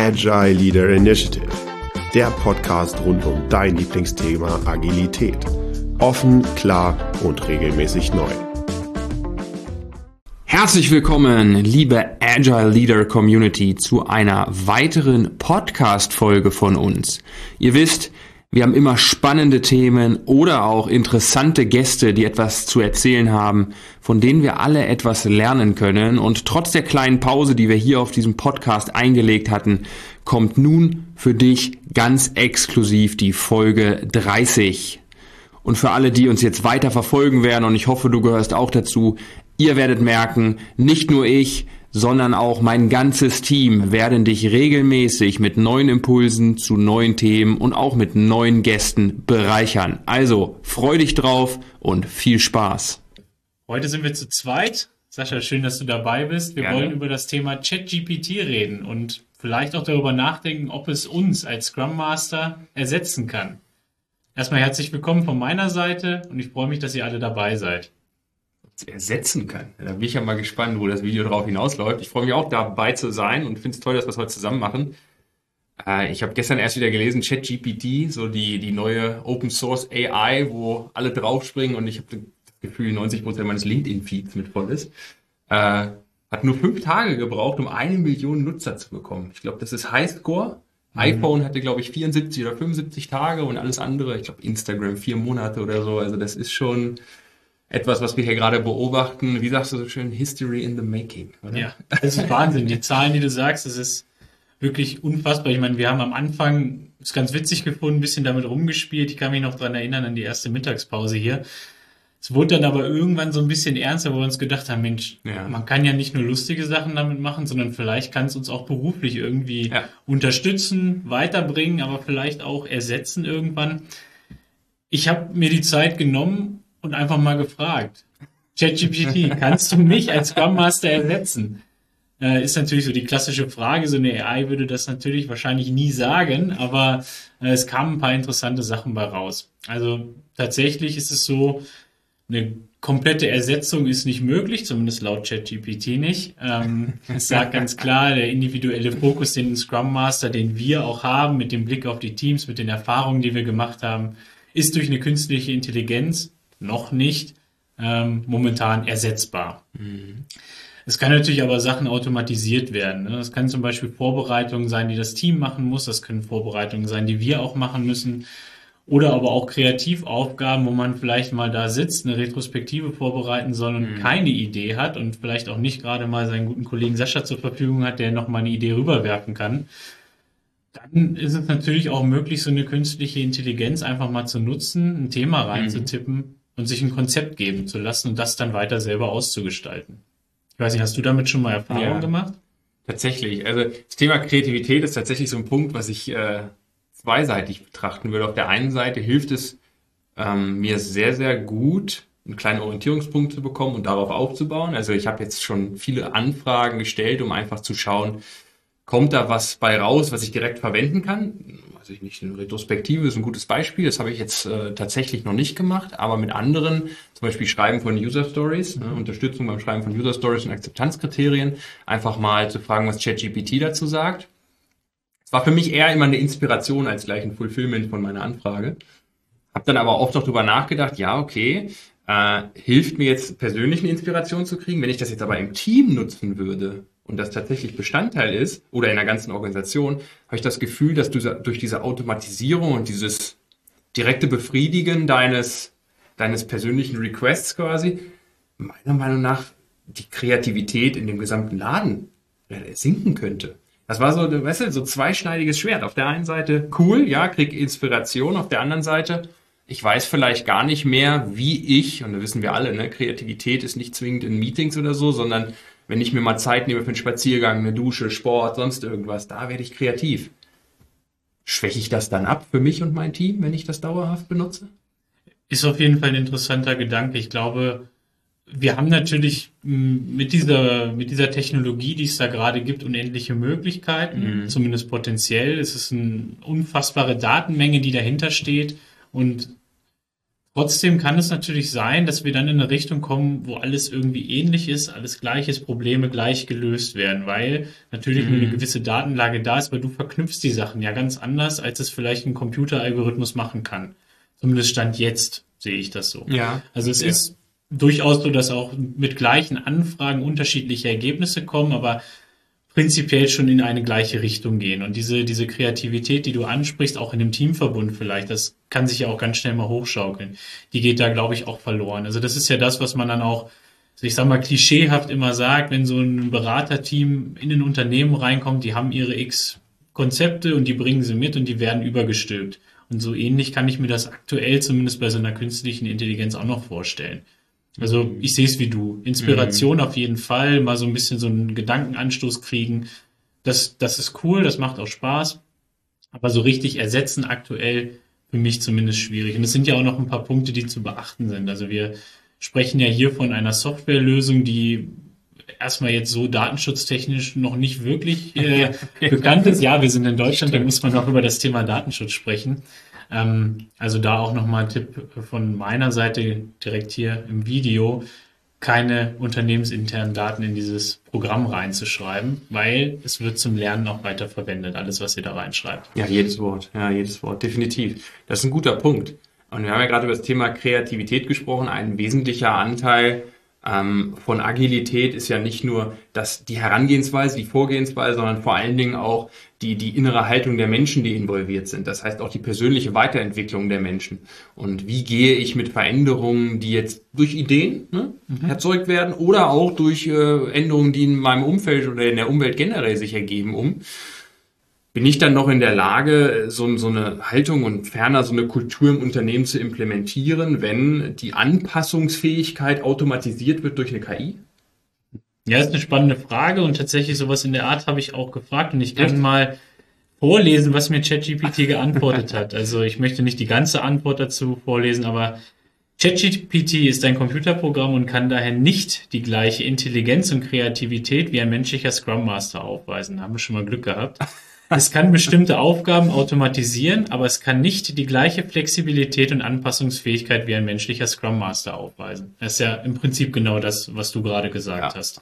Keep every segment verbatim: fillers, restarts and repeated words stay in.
Agile Leader Initiative, der Podcast rund um dein Lieblingsthema Agilität. Offen, klar und regelmäßig neu. Herzlich willkommen, liebe Agile Leader Community, zu einer weiteren Podcast-Folge von uns. Ihr wisst, wir haben immer spannende Themen oder auch interessante Gäste, die etwas zu erzählen haben, von denen wir alle etwas lernen können. Und trotz der kleinen Pause, die wir hier auf diesem Podcast eingelegt hatten, kommt nun für dich ganz exklusiv die Folge dreißig. Und für alle, die uns jetzt weiter verfolgen werden, und ich hoffe, du gehörst auch dazu, ihr werdet merken, nicht nur ich, sondern auch mein ganzes Team werden dich regelmäßig mit neuen Impulsen zu neuen Themen und auch mit neuen Gästen bereichern. Also, freu dich drauf und viel Spaß. Heute sind wir zu zweit. Sascha, schön, dass du dabei bist. Wir Gerne. wollen über das Thema ChatGPT reden und vielleicht auch darüber nachdenken, ob es uns als Scrum Master ersetzen kann. Erstmal herzlich willkommen von meiner Seite und ich freue mich, dass ihr alle dabei seid. Ersetzen kann. Da bin ich ja mal gespannt, wo das Video drauf hinausläuft. Ich freue mich auch, dabei zu sein und finde es toll, dass wir es heute zusammen machen. Äh, ich habe gestern erst wieder gelesen, ChatGPT, so die, die neue Open Source A I, wo alle draufspringen und ich habe das Gefühl, neunzig Prozent meines LinkedIn-Feeds mit voll ist. Äh, hat nur fünf Tage gebraucht, um eine Million Nutzer zu bekommen. Ich glaube, das ist Highscore. Mhm. iPhone hatte, glaube ich, vierundsiebzig oder fünfundsiebzig Tage und alles andere, ich glaube, Instagram vier Monate oder so. Also das ist schon etwas, was wir hier gerade beobachten. Wie sagst du so schön? History in the making, oder? Ja, das ist Wahnsinn. Die Zahlen, die du sagst, das ist wirklich unfassbar. Ich meine, wir haben am Anfang, ist ganz witzig gefunden, ein bisschen damit rumgespielt. Ich kann mich noch dran erinnern an die erste Mittagspause hier. Es wurde dann aber irgendwann so ein bisschen ernster, wo wir uns gedacht haben, Mensch, ja. Man kann ja nicht nur lustige Sachen damit machen, sondern vielleicht kann es uns auch beruflich irgendwie ja. unterstützen, weiterbringen, aber vielleicht auch ersetzen irgendwann. Ich habe mir die Zeit genommen und einfach mal gefragt, ChatGPT, kannst du mich als Scrum Master ersetzen? Äh, ist natürlich so die klassische Frage, so eine A I würde das natürlich wahrscheinlich nie sagen, aber äh, es kamen ein paar interessante Sachen bei raus. Also tatsächlich ist es so, eine komplette Ersetzung ist nicht möglich, zumindest laut ChatGPT nicht. Ähm, es sagt ganz klar, der individuelle Fokus, den Scrum Master, den wir auch haben, mit dem Blick auf die Teams, mit den Erfahrungen, die wir gemacht haben, ist durch eine künstliche Intelligenz noch nicht ähm, momentan ersetzbar. Mhm. Es kann natürlich aber Sachen automatisiert werden. Ne? Das kann zum Beispiel Vorbereitungen sein, die das Team machen muss. Das können Vorbereitungen sein, die wir auch machen müssen. Oder aber auch Kreativaufgaben, wo man vielleicht mal da sitzt, eine Retrospektive vorbereiten soll und mhm. keine Idee hat und vielleicht auch nicht gerade mal seinen guten Kollegen Sascha zur Verfügung hat, der noch mal eine Idee rüberwerfen kann. Dann ist es natürlich auch möglich, so eine künstliche Intelligenz einfach mal zu nutzen, ein Thema reinzutippen mhm. und sich ein Konzept geben zu lassen und das dann weiter selber auszugestalten. Ich weiß nicht, hast du damit schon mal Erfahrung ja, gemacht? Tatsächlich. Also das Thema Kreativität ist tatsächlich so ein Punkt, was ich äh, zweiseitig betrachten würde. Auf der einen Seite hilft es ähm, mir sehr, sehr gut, einen kleinen Orientierungspunkt zu bekommen und darauf aufzubauen. Also ich habe jetzt schon viele Anfragen gestellt, um einfach zu schauen, kommt da was bei raus, was ich direkt verwenden kann? Also ich nicht, eine Retrospektive ist ein gutes Beispiel. Das habe ich jetzt äh, tatsächlich noch nicht gemacht, aber mit anderen, zum Beispiel Schreiben von User Stories, mhm. ne, Unterstützung beim Schreiben von User Stories und Akzeptanzkriterien, einfach mal zu fragen, was ChatGPT dazu sagt. Es war für mich eher immer eine Inspiration als gleich ein Fulfillment von meiner Anfrage. Habe dann aber auch noch drüber nachgedacht, ja, okay, äh, hilft mir jetzt persönlich eine Inspiration zu kriegen. Wenn ich das jetzt aber im Team nutzen würde und das tatsächlich Bestandteil ist oder in der ganzen Organisation, habe ich das Gefühl, dass du durch diese Automatisierung und dieses direkte Befriedigen deines, deines persönlichen Requests quasi, meiner Meinung nach die Kreativität in dem gesamten Laden sinken könnte. Das war so, weißt du, so zweischneidiges Schwert. Auf der einen Seite cool, ja, krieg Inspiration. Auf der anderen Seite, ich weiß vielleicht gar nicht mehr, wie ich, und da wissen wir alle, ne, Kreativität ist nicht zwingend in Meetings oder so, sondern wenn ich mir mal Zeit nehme für einen Spaziergang, eine Dusche, Sport, sonst irgendwas, da werde ich kreativ. Schwäche ich das dann ab für mich und mein Team, wenn ich das dauerhaft benutze? Ist auf jeden Fall ein interessanter Gedanke. Ich glaube, wir haben natürlich mit dieser, mit dieser Technologie, die es da gerade gibt, unendliche Möglichkeiten, mhm. zumindest potenziell. Es ist eine unfassbare Datenmenge, die dahinter steht und Trotzdem kann es natürlich sein, dass wir dann in eine Richtung kommen, wo alles irgendwie ähnlich ist, alles gleich ist, Probleme gleich gelöst werden, weil natürlich mhm. eine gewisse Datenlage da ist, weil du verknüpfst die Sachen ja ganz anders, als es vielleicht ein Computeralgorithmus machen kann. Zumindest Stand jetzt sehe ich das so. Ja. Also es ja. ist durchaus so, dass auch mit gleichen Anfragen unterschiedliche Ergebnisse kommen, aber prinzipiell schon in eine gleiche Richtung gehen. Und diese, diese Kreativität, die du ansprichst, auch in einem Teamverbund vielleicht, das kann sich ja auch ganz schnell mal hochschaukeln. Die geht da, glaube ich, auch verloren. Also das ist ja das, was man dann auch, ich sag mal, klischeehaft immer sagt, wenn so ein Beraterteam in ein Unternehmen reinkommt, die haben ihre X Konzepte und die bringen sie mit und die werden übergestülpt. Und so ähnlich kann ich mir das aktuell zumindest bei so einer künstlichen Intelligenz auch noch vorstellen. Also ich sehe es wie du. Inspiration mhm. auf jeden Fall, mal so ein bisschen so einen Gedankenanstoß kriegen. Das, das ist cool, das macht auch Spaß. Aber so richtig ersetzen aktuell für mich zumindest schwierig. Und es sind ja auch noch ein paar Punkte, die zu beachten sind. Also wir sprechen ja hier von einer Softwarelösung, die erstmal jetzt so datenschutztechnisch noch nicht wirklich äh, bekannt ist. Ja, wir sind in Deutschland, da muss man auch über das Thema Datenschutz sprechen. Ähm, also da auch nochmal ein Tipp von meiner Seite direkt hier im Video, keine unternehmensinternen Daten in dieses Programm reinzuschreiben, weil es wird zum Lernen auch weiter verwendet, alles, was ihr da reinschreibt. Ja, jedes Wort, ja, jedes Wort, definitiv. Das ist ein guter Punkt. Und wir haben ja gerade über das Thema Kreativität gesprochen. Ein wesentlicher Anteil ähm, von Agilität ist ja nicht nur das, die Herangehensweise, die Vorgehensweise, sondern vor allen Dingen auch die, die innere Haltung der Menschen, die involviert sind. Das heißt auch die persönliche Weiterentwicklung der Menschen. Und wie gehe ich mit Veränderungen, die jetzt durch Ideen ne, mhm. erzeugt werden oder auch durch äh, Änderungen, die in meinem Umfeld oder in der Umwelt generell sich ergeben, um? Bin ich dann noch in der Lage, so, so eine Haltung und ferner so eine Kultur im Unternehmen zu implementieren, wenn die Anpassungsfähigkeit automatisiert wird durch eine K I? Ja, ist eine spannende Frage und tatsächlich sowas in der Art habe ich auch gefragt und ich kann Echt? mal vorlesen, was mir ChatGPT geantwortet hat. Also ich möchte nicht die ganze Antwort dazu vorlesen, aber ChatGPT ist ein Computerprogramm und kann daher nicht die gleiche Intelligenz und Kreativität wie ein menschlicher Scrum Master aufweisen. Da haben wir schon mal Glück gehabt. Es kann bestimmte Aufgaben automatisieren, aber es kann nicht die gleiche Flexibilität und Anpassungsfähigkeit wie ein menschlicher Scrum Master aufweisen. Das ist ja im Prinzip genau das, was du gerade gesagt ja. hast.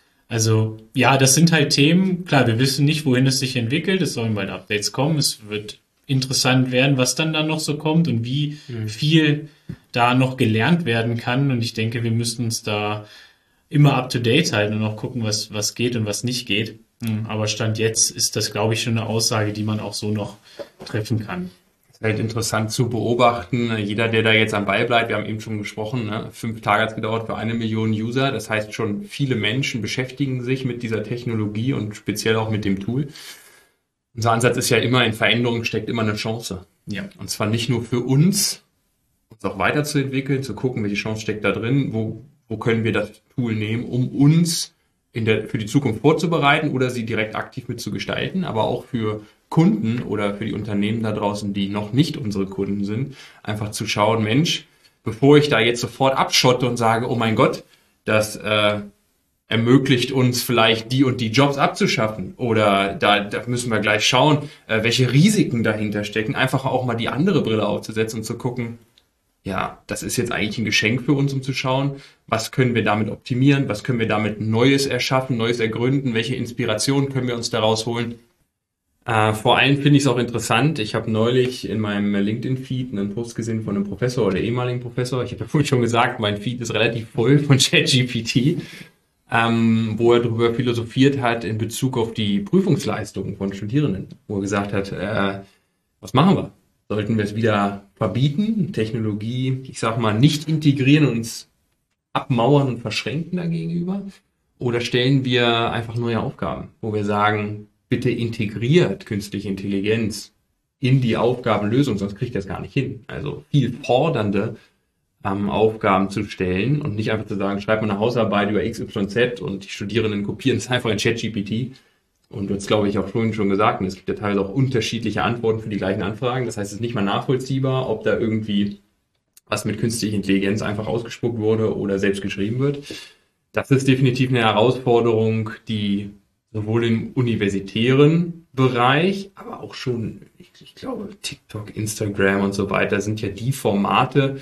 Also ja, das sind halt Themen, klar, wir wissen nicht, wohin es sich entwickelt, es sollen bald Updates kommen, es wird interessant werden, was dann da noch so kommt und wie mhm. viel da noch gelernt werden kann. Und ich denke, wir müssen uns da immer up to date halten und auch gucken, was, was geht und was nicht geht. Aber Stand jetzt ist das, glaube ich, schon eine Aussage, die man auch so noch treffen kann. Es ist halt interessant zu beobachten. Jeder, der da jetzt am Ball bleibt, wir haben eben schon gesprochen, ne? fünf Tage hat es gedauert für eine Million User. Das heißt, schon viele Menschen beschäftigen sich mit dieser Technologie und speziell auch mit dem Tool. Unser Ansatz ist ja immer, in Veränderungen steckt immer eine Chance. Ja. Und zwar nicht nur für uns, uns auch weiterzuentwickeln, zu gucken, welche Chance steckt da drin, wo, wo können wir das Tool nehmen, um uns in der, für die Zukunft vorzubereiten oder sie direkt aktiv mitzugestalten, aber auch für Kunden oder für die Unternehmen da draußen, die noch nicht unsere Kunden sind, einfach zu schauen, Mensch, bevor ich da jetzt sofort abschotte und sage, oh mein Gott, das äh, ermöglicht uns vielleicht die und die Jobs abzuschaffen oder da, da müssen wir gleich schauen, äh, welche Risiken dahinter stecken, einfach auch mal die andere Brille aufzusetzen und zu gucken, ja, das ist jetzt eigentlich ein Geschenk für uns, um zu schauen, was können wir damit optimieren, was können wir damit Neues erschaffen, Neues ergründen, welche Inspirationen können wir uns daraus holen. Äh, vor allem finde ich es auch interessant, ich habe neulich in meinem LinkedIn-Feed einen Post gesehen von einem Professor oder ehemaligen Professor, ich habe ja vorhin schon gesagt, mein Feed ist relativ voll von ChatGPT, ähm, wo er darüber philosophiert hat in Bezug auf die Prüfungsleistungen von Studierenden, wo er gesagt hat, äh, was machen wir? Sollten wir es wieder verbieten, Technologie, ich sag mal, nicht integrieren und uns abmauern und verschränken dagegenüber? Oder stellen wir einfach neue Aufgaben, wo wir sagen, bitte integriert künstliche Intelligenz in die Aufgabenlösung, sonst kriegt ihr das gar nicht hin. Also viel fordernde ähm, Aufgaben zu stellen und nicht einfach zu sagen, schreib mal eine Hausarbeit über X Y Z und die Studierenden kopieren es einfach in ChatGPT. Und du hast, glaube ich, auch vorhin schon gesagt, es gibt ja teilweise auch unterschiedliche Antworten für die gleichen Anfragen. Das heißt, es ist nicht mal nachvollziehbar, ob da irgendwie was mit künstlicher Intelligenz einfach ausgespuckt wurde oder selbst geschrieben wird. Das ist definitiv eine Herausforderung, die sowohl im universitären Bereich, aber auch schon, ich, ich glaube, TikTok, Instagram und so weiter sind ja die Formate,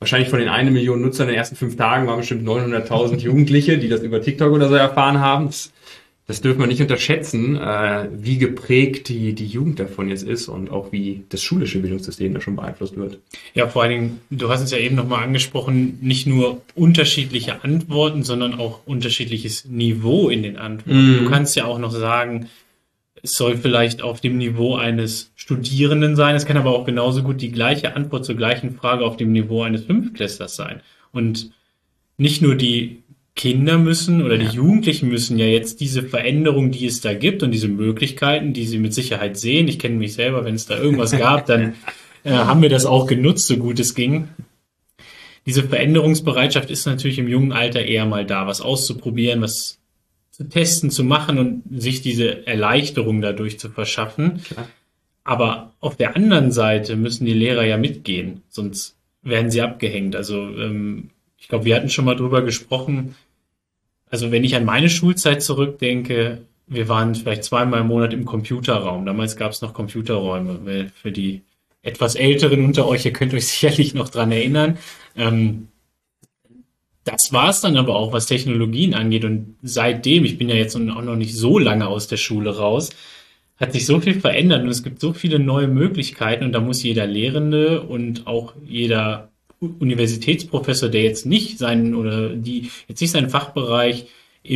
wahrscheinlich von den eine Million Nutzern in den ersten fünf Tagen waren bestimmt neunhunderttausend Jugendliche, die das über TikTok oder so erfahren haben. Das, das dürfen wir nicht unterschätzen, äh, wie geprägt die, die Jugend davon jetzt ist und auch wie das schulische Bildungssystem da schon beeinflusst wird. Ja, vor allen Dingen, du hast es ja eben nochmal angesprochen, nicht nur unterschiedliche Antworten, sondern auch unterschiedliches Niveau in den Antworten. Mm. Du kannst ja auch noch sagen, es soll vielleicht auf dem Niveau eines Studierenden sein. Es kann aber auch genauso gut die gleiche Antwort zur gleichen Frage auf dem Niveau eines Fünftklässlers sein. Und nicht nur die Kinder müssen oder die ja. Jugendlichen müssen ja jetzt diese Veränderung, die es da gibt und diese Möglichkeiten, die sie mit Sicherheit sehen. Ich kenne mich selber, wenn es da irgendwas gab, dann äh, haben wir das auch genutzt, so gut es ging. Diese Veränderungsbereitschaft ist natürlich im jungen Alter eher mal da, was auszuprobieren, was zu testen, zu machen und sich diese Erleichterung dadurch zu verschaffen. Klar. Aber auf der anderen Seite müssen die Lehrer ja mitgehen, sonst werden sie abgehängt. Also ähm, ich glaube, wir hatten schon mal drüber gesprochen. Also wenn ich an meine Schulzeit zurückdenke, wir waren vielleicht zweimal im Monat im Computerraum. Damals gab es noch Computerräume. Für die etwas Älteren unter euch, ihr könnt euch sicherlich noch dran erinnern. Ähm, Das war es dann aber auch, was Technologien angeht. Und seitdem, ich bin ja jetzt auch noch nicht so lange aus der Schule raus, hat sich so viel verändert und es gibt so viele neue Möglichkeiten. Und da muss jeder Lehrende und auch jeder Universitätsprofessor, der jetzt nicht seinen oder die jetzt nicht seinen Fachbereich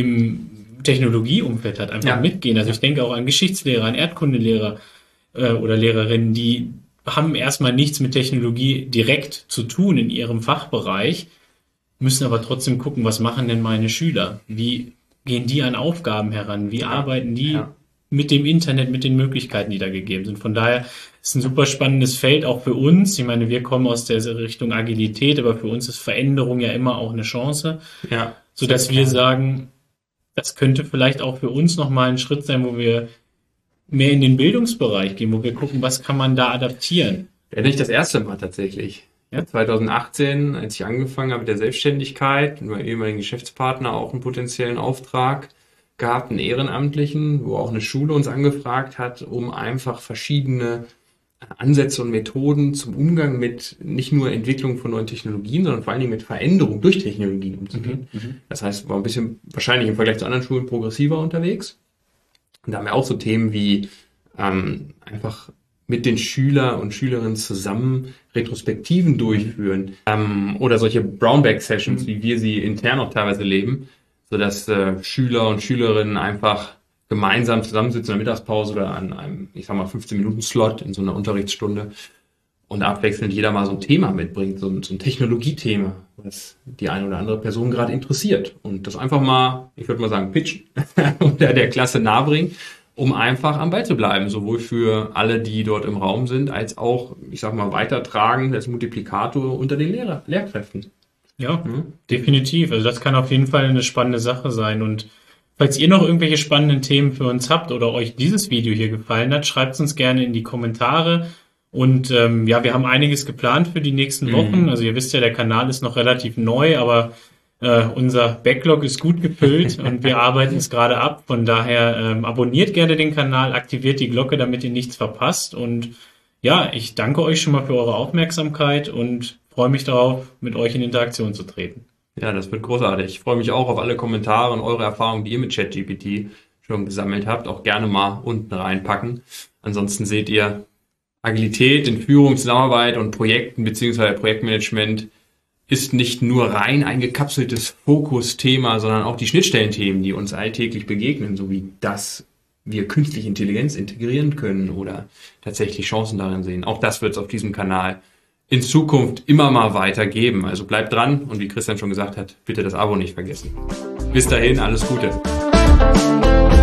im Technologieumfeld hat, einfach ja. mitgehen. Also ich denke auch an Geschichtslehrer, an Erdkundelehrer äh, oder Lehrerinnen, die haben erstmal nichts mit Technologie direkt zu tun in ihrem Fachbereich, müssen aber trotzdem gucken, was machen denn meine Schüler? Wie gehen die an Aufgaben heran? Wie ja, arbeiten die ja. mit dem Internet, mit den Möglichkeiten, die da gegeben sind? Von daher ist ein super spannendes Feld, auch für uns. Ich meine, wir kommen aus der Richtung Agilität, aber für uns ist Veränderung ja immer auch eine Chance. Ja, sodass wir sagen, das könnte vielleicht auch für uns nochmal ein Schritt sein, wo wir mehr in den Bildungsbereich gehen, wo wir gucken, was kann man da adaptieren. Ja, nicht das erste Mal tatsächlich. Ja, zwanzig achtzehn, als ich angefangen habe mit der Selbstständigkeit, mit meinem ehemaligen Geschäftspartner auch einen potenziellen Auftrag gehabt, einen ehrenamtlichen, wo auch eine Schule uns angefragt hat, um einfach verschiedene Ansätze und Methoden zum Umgang mit nicht nur Entwicklung von neuen Technologien, sondern vor allen Dingen mit Veränderung durch Technologien umzugehen. Mhm, das heißt, war ein bisschen wahrscheinlich im Vergleich zu anderen Schulen progressiver unterwegs. Und da haben wir auch so Themen wie ähm, einfach mit den Schüler und Schülerinnen zusammen Retrospektiven durchführen ähm, oder solche Brownback-Sessions, mhm. wie wir sie intern auch teilweise leben, sodass äh, Schüler und Schülerinnen einfach gemeinsam zusammensitzen in der Mittagspause oder an einem, ich sag mal, fünfzehn-Minuten-Slot in so einer Unterrichtsstunde und abwechselnd jeder mal so ein Thema mitbringt, so ein, so ein Technologiethema, was die eine oder andere Person gerade interessiert und das einfach mal, ich würde mal sagen, pitchen oder der Klasse nahebringen, um einfach am Ball zu bleiben, sowohl für alle, die dort im Raum sind, als auch, ich sag mal, weitertragen als Multiplikator unter den Lehrer, Lehrkräften. Ja, mhm. definitiv. Also das kann auf jeden Fall eine spannende Sache sein. Und falls ihr noch irgendwelche spannenden Themen für uns habt oder euch dieses Video hier gefallen hat, schreibt es uns gerne in die Kommentare. Und ähm, ja, wir haben einiges geplant für die nächsten Wochen. Mhm. Also ihr wisst ja, der Kanal ist noch relativ neu, aber Uh, unser Backlog ist gut gefüllt und wir arbeiten es gerade ab. Von daher ähm, abonniert gerne den Kanal, aktiviert die Glocke, damit ihr nichts verpasst. Und ja, ich danke euch schon mal für eure Aufmerksamkeit und freue mich darauf, mit euch in Interaktion zu treten. Ja, das wird großartig. Ich freue mich auch auf alle Kommentare und eure Erfahrungen, die ihr mit ChatGPT schon gesammelt habt. Auch gerne mal unten reinpacken. Ansonsten seht ihr Agilität in Führung, Zusammenarbeit und Projekten bzw. Projektmanagement ist nicht nur rein ein gekapseltes Fokusthema, sondern auch die Schnittstellenthemen, die uns alltäglich begegnen, sowie dass wir künstliche Intelligenz integrieren können oder tatsächlich Chancen darin sehen. Auch das wird es auf diesem Kanal in Zukunft immer mal weiter geben. Also bleibt dran und wie Christian schon gesagt hat, bitte das Abo nicht vergessen. Bis dahin, alles Gute.